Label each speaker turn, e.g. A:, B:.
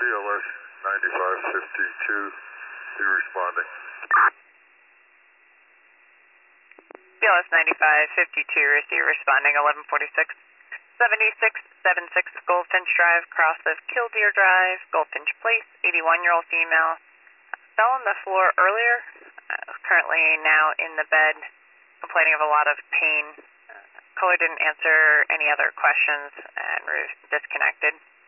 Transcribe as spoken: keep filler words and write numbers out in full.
A: L S ninety-five fifty-two, be responding.
B: C L S ninety-five fifty-two, receive responding eleven forty-six, seventy-six seventy-six Goldfinch Drive, cross of Killdeer Drive, Goldfinch Place, eighty-one-year-old female. Fell on the floor earlier, uh, currently now in the bed, complaining of a lot of pain. Uh, caller didn't answer any other questions and was disconnected.